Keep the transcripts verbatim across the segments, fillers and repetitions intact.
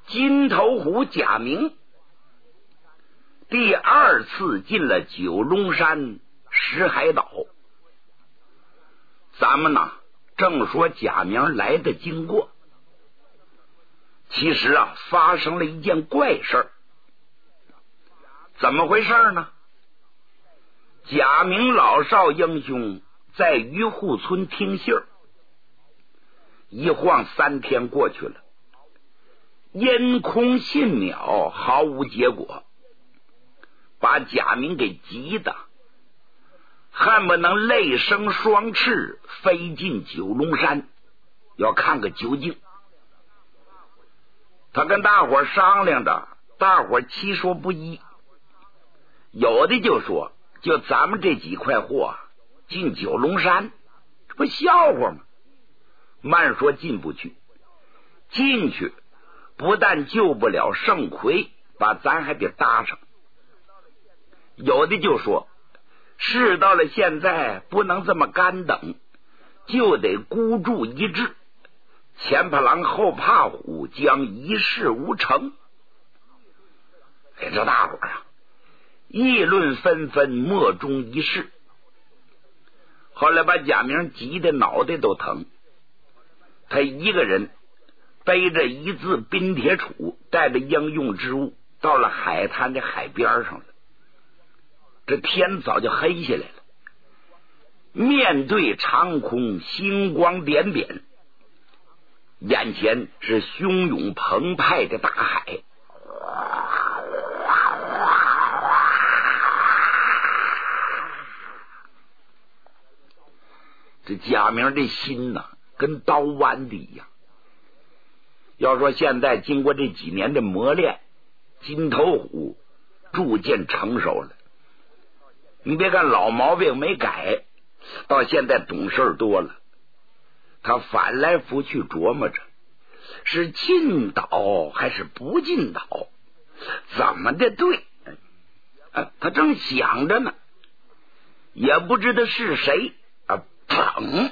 金头虎贾明第二次进了九龙山石海岛。咱们呢正说贾明来的经过，其实啊发生了一件怪事儿。怎么回事呢？贾明老少英雄在渔户村听信儿，一晃三天过去了，因空信渺，毫无结果，把贾明给急的恨不能泪生双翅，飞进九龙山，要看个究竟。他跟大伙商量着，大伙七说不一，有的就说就咱们这几块货进九龙山，这不笑话吗？慢说进不去，进去不但救不了圣魁，把咱还得搭上。有的就说事到了现在不能这么干等，就得孤注一掷，前怕狼后怕虎，将一事无成。哎，这大伙啊议论纷纷，莫衷一是。后来把贾明急得脑袋都疼，他一个人背着一字冰铁杵，带着应用之物，到了海滩的海边上了。这天早就黑下来了，面对长空，星光点点，眼前是汹涌澎湃的大海。这贾明这心呐，跟刀剜的一样。要说现在经过这几年的磨练，金头虎逐渐成熟了。你别看老毛病没改，到现在懂事多了。他翻来覆去琢磨着，是进岛还是不进岛，怎么的对？啊，他正想着呢，也不知道是谁啊，砰！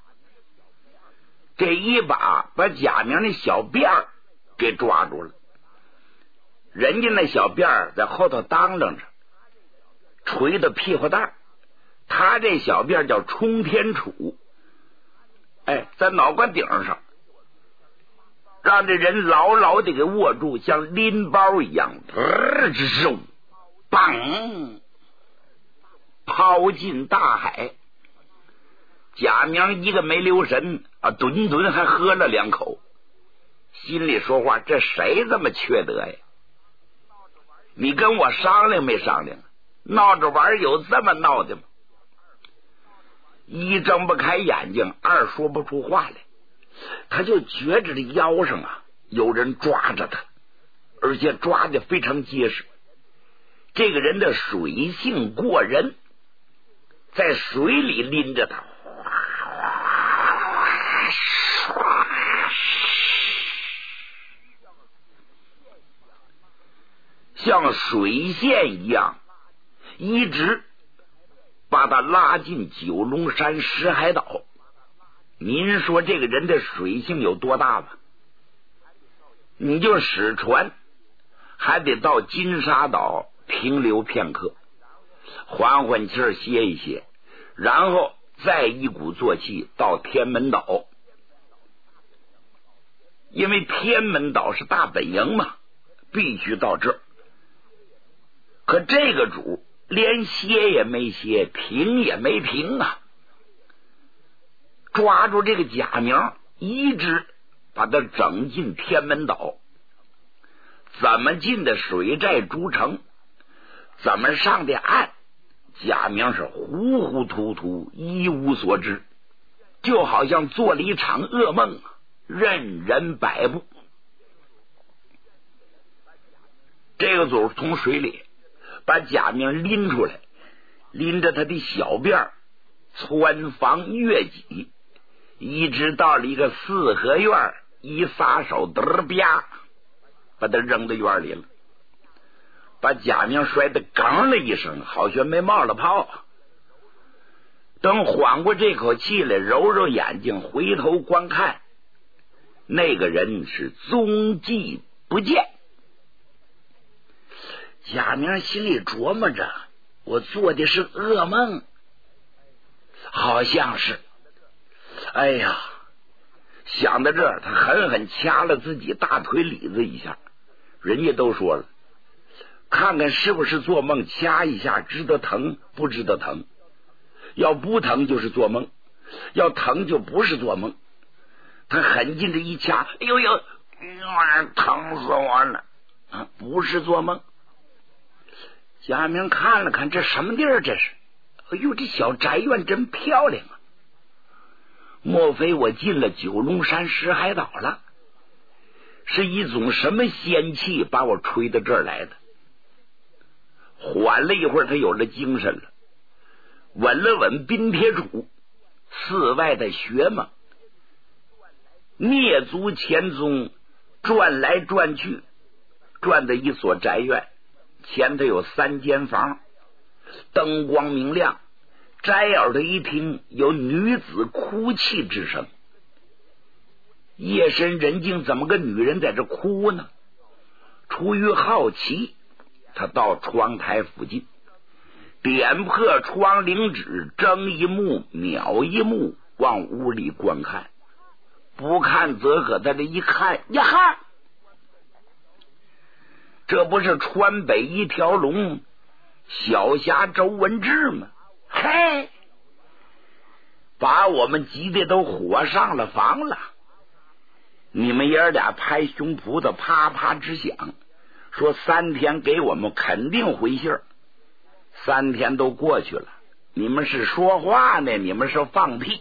这一把把贾明的小辫儿给抓住了。人家那小辫儿在后头当啷着，垂的屁股蛋儿，他这小辫叫冲天杵，哎，在脑瓜顶上，让这人牢牢的给握住，像拎包一样，呃，嗖，砰，抛进大海。贾明一个没留神啊，顿顿还喝了两口，心里说话：这谁这么缺德呀？你跟我商量没商量？闹着玩有这么闹的吗？一睁不开眼睛，二说不出话来，他就觉着这腰上啊有人抓着他，而且抓的非常结实。这个人的水性过人，在水里拎着他，像水线一样一直把他拉进九龙山石海岛。您说这个人的水性有多大吧？你就使船还得到金沙岛停留片刻，缓缓气儿，歇一歇，然后再一鼓作气到天门岛。因为天门岛是大本营嘛，必须到这儿。可这个主连歇也没歇，停也没停啊！抓住这个贾明，一直把他整进天门岛。怎么进的水寨诸城，怎么上的岸，贾明是糊糊涂涂，一无所知，就好像做了一场噩梦，任人摆布。这个组从水里把贾明拎出来，拎着他的小辫儿，穿房越脊，一直到了一个四合院，一撒手，嘚吧，把他扔到院里了，把贾明摔得哽了一声，好像没冒了泡。等缓过这口气来，揉揉眼睛，回头观看，那个人是踪迹不不见。贾明心里琢磨着，我做的是噩梦，好像是。哎呀，想到这儿，他狠狠掐了自己大腿里子一下。人家都说了，看看是不是做梦，掐一下知道疼不知道疼，要不疼就是做梦，要疼就不是做梦。他狠劲的一掐，哎呦呦，哎呀，疼死我了啊！不是做梦。贾明看了看，这什么地儿？这是？哎呦，这小宅院真漂亮啊！莫非我进了九龙山石海岛了？是一种什么仙气把我吹到这儿来的？缓了一会儿，他有了精神了，稳了稳镔铁杵，寺外的学嘛，蹑足前踪，转来转去，转到一所宅院，前头有三间房，灯光明亮，摘耳朵一听，有女子哭泣之声。夜深人静，怎么个女人在这哭呢？出于好奇，他到窗台附近，点破窗棂纸，睁一目瞄一目，往屋里观看。不看则可，他这一看呀哈，这不是川北一条龙小侠周文志吗？嘿，把我们急的都火上了房了。你们爷儿俩拍胸脯的啪啪直响，说三天给我们肯定回信儿。三天都过去了，你们是说话呢，你们是放屁？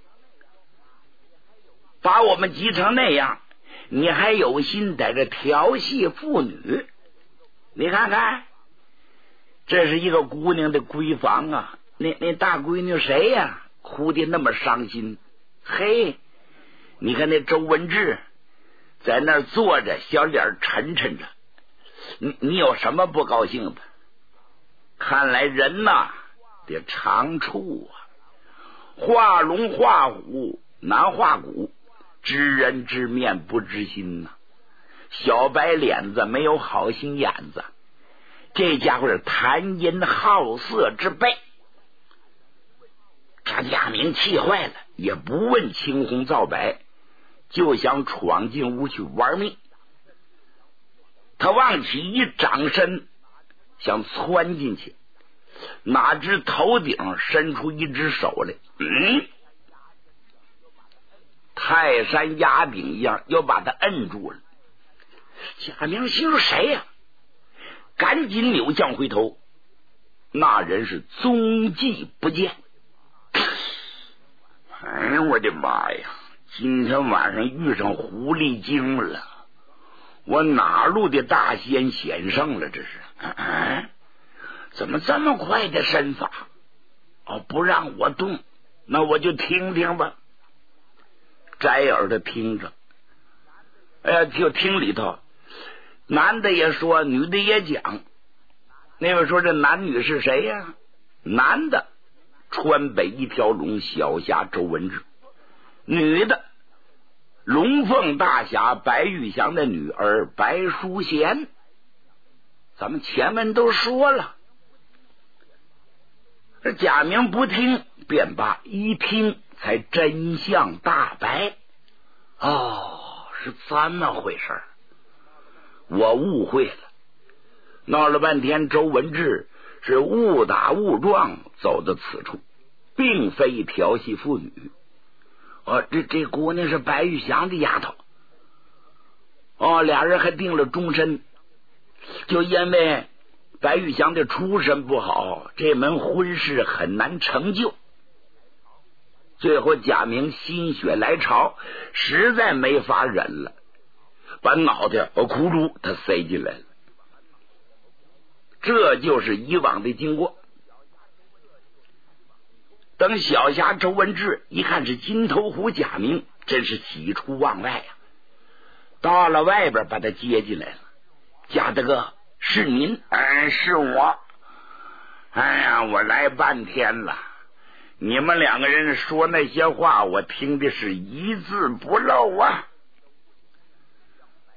把我们急成那样，你还有心在这调戏妇女？你看看，这是一个姑娘的闺房啊！那那大闺女谁呀、啊？哭得那么伤心。嘿，你看那周文志在那儿坐着，小脸沉沉着。你你有什么不高兴的？看来人呐得长处啊，画龙画虎难画骨，知人知面不知心呐、啊。小白脸子没有好心眼子，这家伙是贪淫好色之辈。张亚明气坏了，也不问青红皂白，就想闯进屋去玩命。他往起一掌身，想窜进去，哪知头顶伸出一只手来，嗯，泰山压顶一样，又把他摁住了。贾明心说谁呀、啊？赶紧扭向回头，那人是踪迹不见。哎呀，我的妈呀！今天晚上遇上狐狸精了，我哪路的大仙显圣了？这是、啊、怎么这么快的身法？哦，不让我动，那我就听听吧。摘耳的听着，哎呀，就听里头，男的也说，女的也讲。那位说这男女是谁呀？男的川北一条龙小侠周文志，女的龙凤大侠白玉祥的女儿白淑贤。咱们前面都说了，这贾明不听便罢，一听才真相大白。哦，是这么回事儿，我误会了。闹了半天，周文志是误打误撞走到此处，并非调戏妇女。哦，这这姑娘是白玉祥的丫头。哦，俩人还定了终身，就因为白玉祥的出身不好，这门婚事很难成就。最后贾明心血来潮，实在没法忍了，把脑袋和窟窿他塞进来了。这就是以往的经过。等小侠周文志一看是金头虎贾明，真是喜出望外呀、啊！到了外边把他接进来了。贾大哥，是您？哎，是我。哎呀，我来半天了，你们两个人说那些话，我听的是一字不漏啊。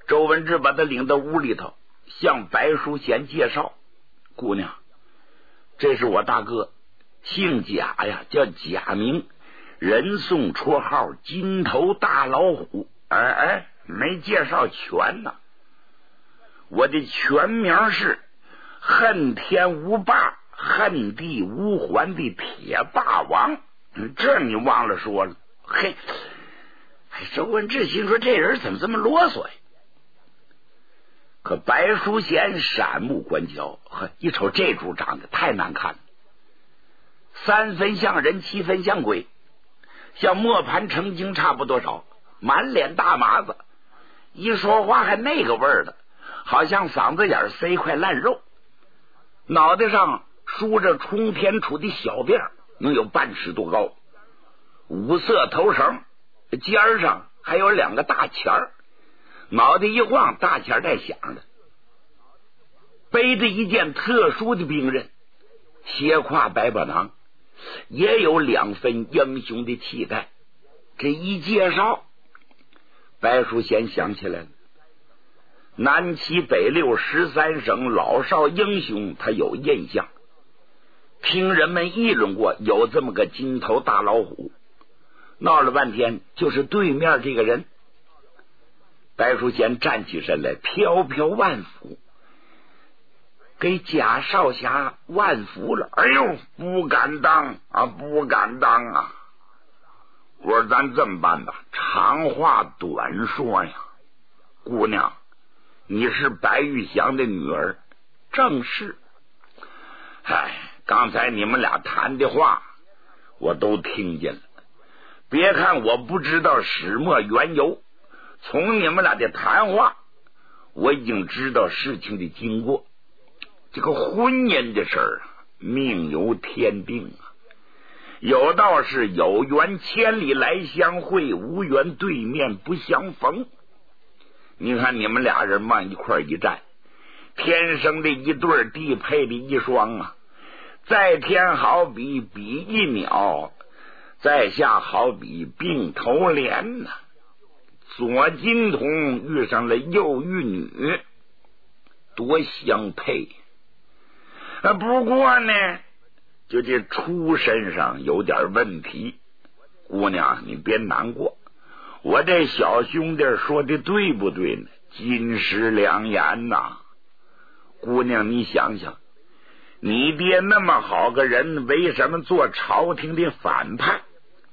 周文志把他领到屋里头，向白淑贤介绍：姑娘，这是我大哥，姓贾呀，叫贾明，人送绰号金头大老虎。哎哎，没介绍全呢。我的全名是恨天无霸恨地无还的铁霸王，这你忘了说了。嘿，周文志心说这人怎么这么啰嗦呀？可白淑贤闪目观瞧，呵，一瞅这主长得太难看了，三分像人七分像鬼，像磨盘成精差不多少，满脸大麻子，一说话还那个味儿的，好像嗓子眼塞一块烂肉，脑袋上梳着冲天杵的小辫，能有半尺多高，五色头绳，尖上还有两个大钱儿，脑袋一晃，大钱在响着，背着一件特殊的兵刃，斜挎百宝囊，也有两分英雄的气概。这一介绍，白淑贤想起来了，南七北六十三省老少英雄，他有印象，听人们议论过有这么个金头大老虎，闹了半天就是对面这个人。白淑贤站起身来，飘飘万福，给贾少侠万福了。哎呦，不敢当啊，不敢当啊！我说咱这么办吧，长话短说呀。姑娘，你是白玉祥的女儿，正是。哎，刚才你们俩谈的话我都听见了，别看我不知道始末缘由，从你们俩的谈话我已经知道事情的经过。这个婚姻的事儿命由天定啊，有道是有缘千里来相会，无缘对面不相逢。你看你们俩人往一块一站，天生的一对，地配的一双啊，在天好比比翼鸟，在下好比并头莲呐、啊。左金童遇上了右玉女，多相配。啊，不过呢，就这出身上有点问题。姑娘，你别难过，我这小兄弟说的对不对呢？金石良言呐、啊！姑娘，你想想，你爹那么好个人，为什么做朝廷的反派？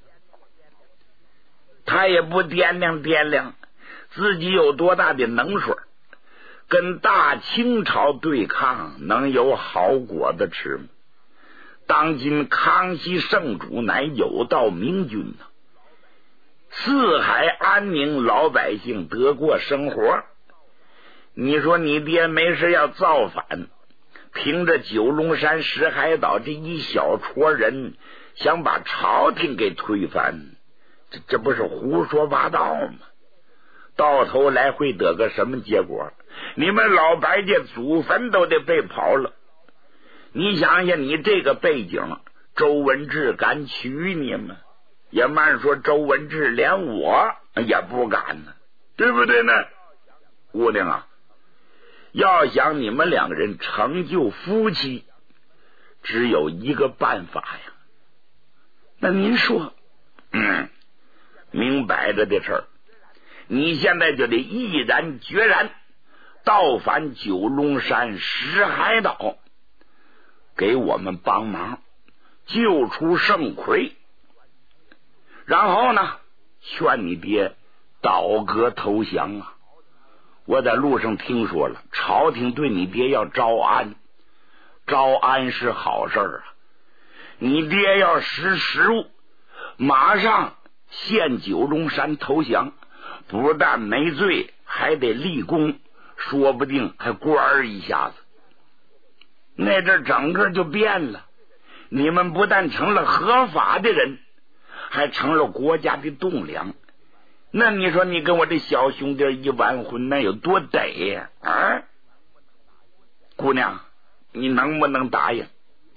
他也不掂量掂量自己有多大的能水，跟大清朝对抗能有好果子吃吗？当今康熙圣主乃有道明君呐、啊，四海安宁，老百姓得过生活。你说你爹没事要造反，凭着九龙山石海岛这一小撮人想把朝廷给推翻，这这不是胡说八道吗？到头来会得个什么结果？你们老白家祖坟都得被刨了。你想想，你这个背景，周文志敢娶你吗？也慢说周文志连我也不敢呢，对不对呢？姑娘啊，要想你们两个人成就夫妻，只有一个办法呀。那您说？嗯，明摆着的事儿，你现在就得毅然决然倒返九龙山石海岛，给我们帮忙救出圣魁，然后呢，劝你爹倒戈投降啊！我在路上听说了，朝廷对你爹要招安，招安是好事啊！你爹要识时务，马上献九龙山投降，不但没罪，还得立功，说不定还官儿一下子。那阵整个就变了，你们不但成了合法的人，还成了国家的栋梁。那你说你跟我这小兄弟一完婚，那有多得呀？啊，姑娘，你能不能答应？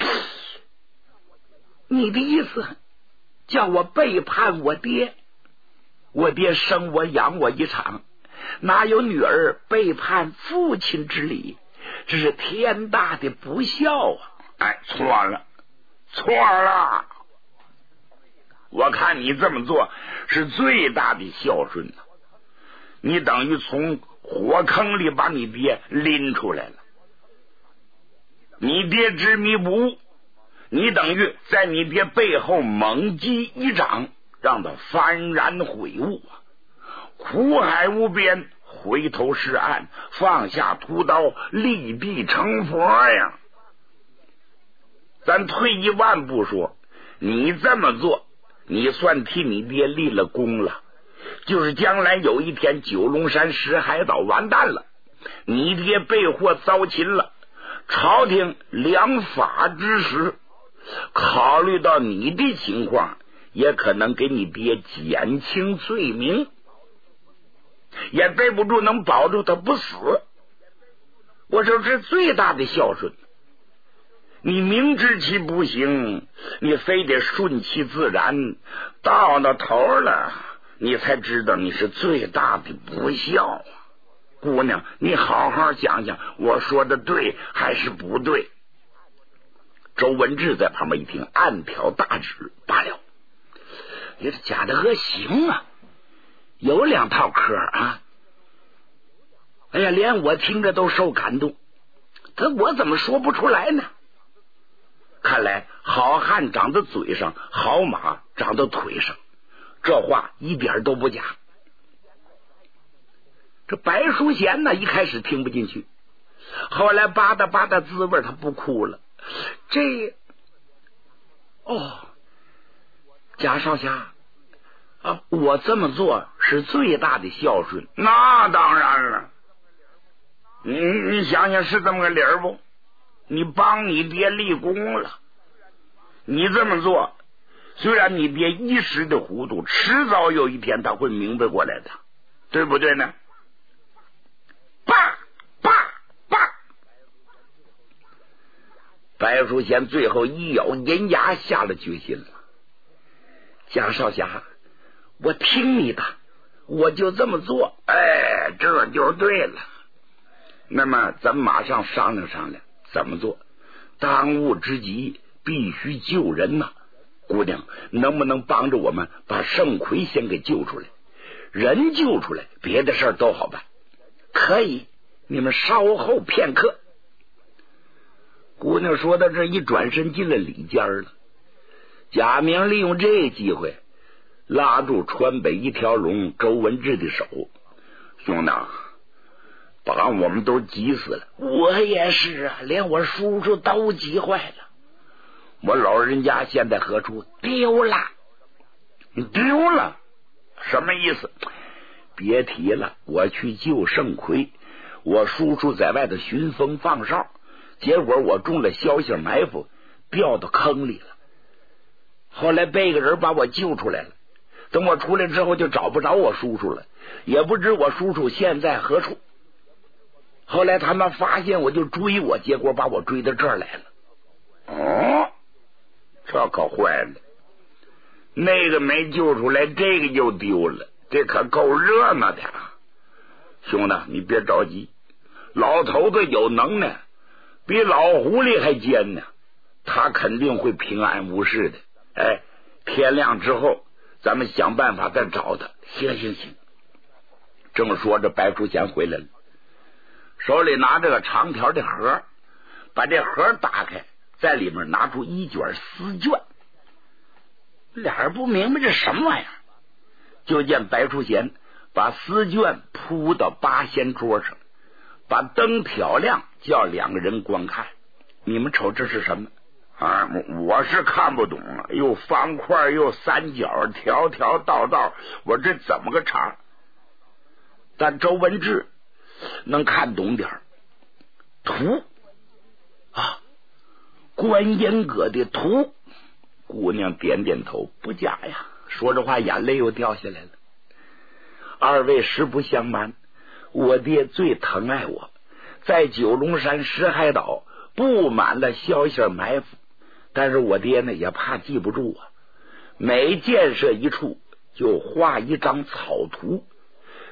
你的意思叫我背叛我爹？我爹生我养我一场， 哪有女儿背叛父亲之理？这是天大的不孝啊！ 哎，错了，错了！我看你这么做是最大的孝顺了，你等于从火坑里把你爹拎出来了。你爹执迷不悟，你等于在你爹背后猛击一掌，让他幡然悔悟啊！苦海无边，回头是岸，放下屠刀，立地成佛呀！咱退一万步说，你这么做，你算替你爹立了功了。就是将来有一天九龙山石海岛完蛋了，你爹被祸遭擒了，朝廷量法之时，考虑到你的情况，也可能给你爹减轻罪名，也对不住能保住他不死。我说这最大的孝顺，你明知其不行，你非得顺其自然，到那头了，你才知道你是最大的不孝啊！姑娘，你好好想想，我说的对还是不对？周文志在旁边一听，暗挑大指，罢了，你这假的恶行啊，有两套嗑啊！哎呀，连我听着都受感动，可我怎么说不出来呢？看来好汉长在嘴上，好马长在腿上，这话一点都不假。这白淑贤呢，一开始听不进去，后来吧嗒吧嗒滋味，他不哭了。这哦，贾少侠啊，我这么做是最大的孝顺。 那当然了，你你想想是这么个理儿不？你帮你爹立功了，你这么做，虽然你爹一时的糊涂，迟早有一天他会明白过来的，对不对呢？爸爸爸！ 白淑贤最后一咬银牙，下了决心了。贾少侠，我听你的，我就这么做。 哎，这就对了。那么咱们马上商量商量怎么做。当务之急必须救人呐、啊！姑娘，能不能帮着我们把盛奎先给救出来？人救出来，别的事儿都好办。 可以，你们稍后片刻。 姑娘说到这，一转身进了里间了。贾明利用这机会拉住川北一条龙周文志的手：“兄弟，把我们都急死了。” 我也是啊，连我叔叔都急坏了。 我老人家现在何处？ 丢了。 你丢了？什么意思？ 别提了，我去救盛奎，我叔叔在外头寻风放哨，结果我中了消息埋伏，掉到坑里了。后来被个人把我救出来了，等我出来之后就找不着我叔叔了，也不知我叔叔现在何处。后来他们发现我就追我，结果把我追到这儿来了。 哦，这可坏了，那个没救出来，这个就丢了，这可够热闹的啊！兄弟，你别着急，老头子有能耐，比老狐狸还尖呢，他肯定会平安无事的。哎，天亮之后咱们想办法再找他。 行行行。 正说着，白淑贤回来了，手里拿着个长条的盒，把这盒打开，在里面拿出一卷丝绢。 俩人不明白这什么玩意儿， 就见白淑贤把丝绢铺到八仙桌上，把灯挑亮，叫两个人观看。你们瞅这是什么啊？我是看不懂啊，又方块又三角，条条道道，我这怎么个查？但周文志能看懂点儿。图啊，观音阁的图。姑娘点点头，不假呀。说着话，眼泪又掉下来了。二位实不相瞒，我爹最疼爱我，在九龙山石海岛布满了消息埋伏，但是我爹呢也怕记不住啊，每建设一处就画一张草图，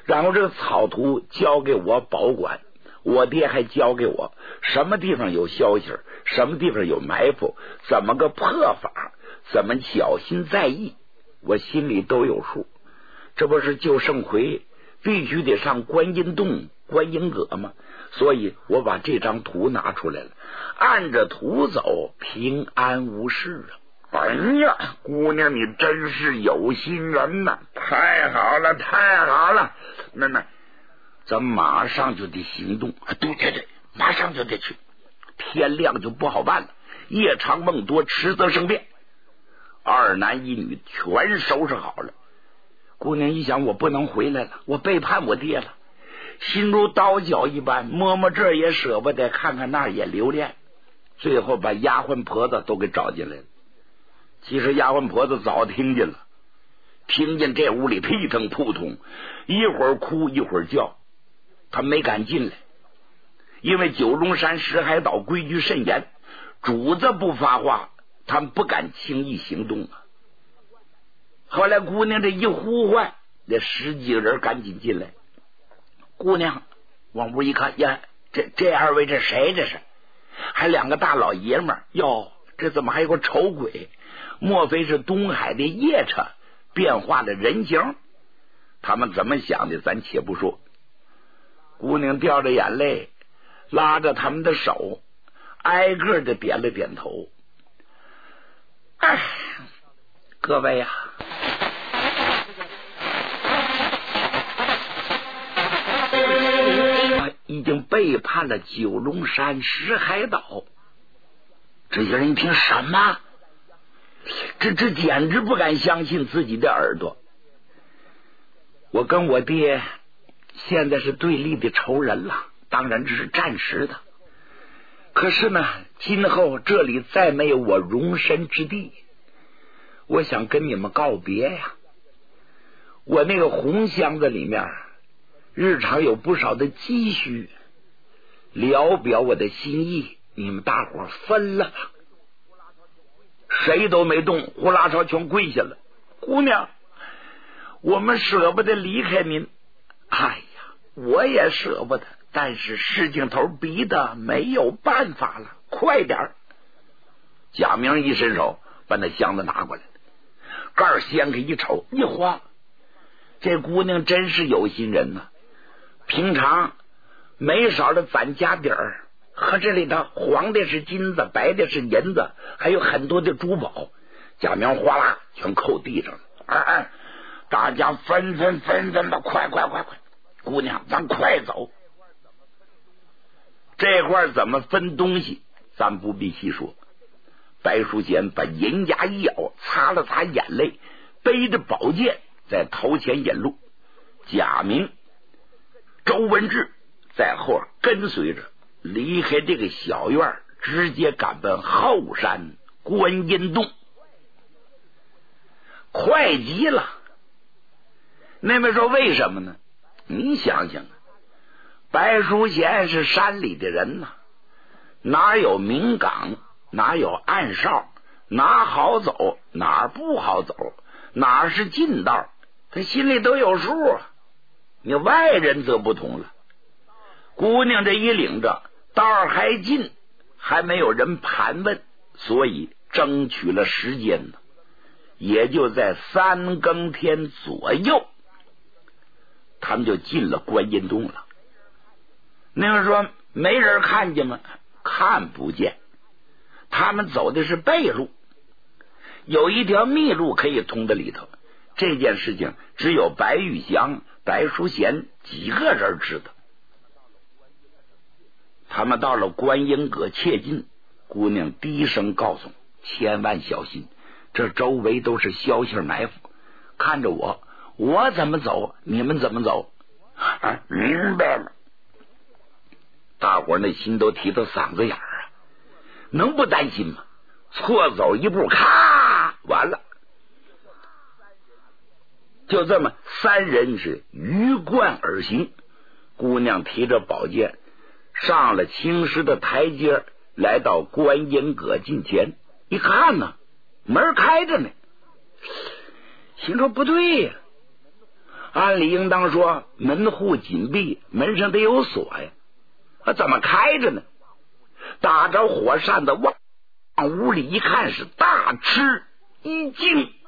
然后这个草图交给我保管，我爹还教给我什么地方有消息，什么地方有埋伏，怎么个破法，怎么小心在意，我心里都有数。这不是救圣魁必须得上观音洞观音阁吗？所以我把这张图拿出来了，按着图走，平安无事啊。 哎呀，姑娘，你真是有心人呐！太好了，太好了！那那，咱马上就得行动。对对对，马上就得去。天亮就不好办了，夜长梦多，迟则生变。二男一女全收拾好了。姑娘一想，我不能回来了，我背叛我爹了，心如刀绞一般，摸摸这也舍不得，看看那也留恋。最后把丫鬟婆子都给找进来了。其实丫鬟婆子早听见了，听见这屋里屁腾扑通，一会儿哭一会儿叫，他没敢进来，因为九龙山石海岛规矩甚严，主子不发话，他们不敢轻易行动啊。后来姑娘这一呼唤，这十几个人赶紧进来。姑娘往屋一看，呀，这这二位这谁？这是还两个大老爷们儿哟，这怎么还有个丑鬼？莫非是东海的夜叉变化的人形？他们怎么想的咱且不说。姑娘掉着眼泪，拉着他们的手，挨个的点了点头。哎，各位呀、啊，已经背叛了九龙山石海岛。这些人一听什么？这这简直不敢相信自己的耳朵。我跟我爹现在是对立的仇人了，当然这是暂时的。可是呢，今后这里再没有我容身之地，我想跟你们告别呀。我那个红箱子里面日常有不少的积蓄，聊表我的心意，你们大伙分了吧。谁都没动，呼啦超全跪下了。姑娘，我们舍不得离开您。哎呀，我也舍不得，但是事情头逼的没有办法了，快点。贾明一伸手把那箱子拿过来，盖儿掀开一瞅，一晃，这姑娘真是有心人呐、啊。平常没少的攒家底儿，和这里头黄的是金子，白的是银子，还有很多的珠宝。贾明哗啦全扣地上了。哎哎，大家分分分分吧，快快快快！姑娘，咱快走。这块怎么分东西，咱不必细说。白淑贤把银牙一咬，擦了擦眼泪，背着宝剑在头前引路。贾明、周文志在后跟随着，离开这个小院，直接赶奔后山观音洞。快极了。那边说为什么呢？你想想，白淑贤是山里的人呐、啊，哪有明港，哪有暗哨，哪好走，哪不好走，哪是近道，他心里都有数啊。你外人则不同了。姑娘这一领着，道还近，还没有人盘问，所以争取了时间呢。也就在三更天左右，他们就进了观音洞了。那个说没人看见吗？看不见。他们走的是背路，有一条密路可以通到里头。这件事情只有白玉祥、白淑贤几个人知道。他们到了观音阁切近，姑娘低声告诉：千万小心，这周围都是消息埋伏，看着我，我怎么走你们怎么走。啊，明白了。大伙儿那心都提到嗓子眼儿啊，能不担心吗？错走一步，咔，完了。就这么三人是鱼贯而行。姑娘提着宝剑上了青石的台阶，来到观音阁近前，一看呢，门开着呢。心说不对呀、 按理应当说门户紧闭，门上得有锁呀，啊，怎么开着呢？打着火扇子往屋里一看，是大吃一惊。